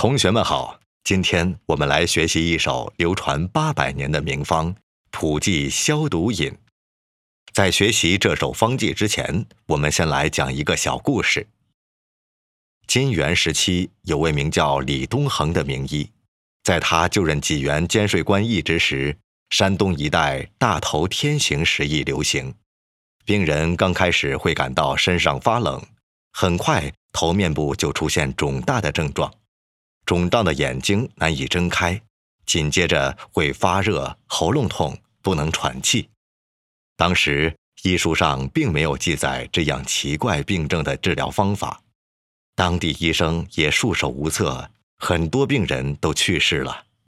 同学们好，今天我们来学习一首流传800年的名方——普济消毒饮。在学习这首方剂之前，我们先来讲一个小故事。金元时期，有位名叫李东衡的名医，在他就任济源监税官驿之时，山东一带大头天行时疫流行，病人刚开始会感到身上发冷，很快头面部就出现肿大的症状，肿胀的眼睛难以睁开，紧接着会发热、喉咙痛、不能喘气。当时医书上并没有记载这样奇怪病症的治疗方法，当地医生也束手无策，很多病人都去世了。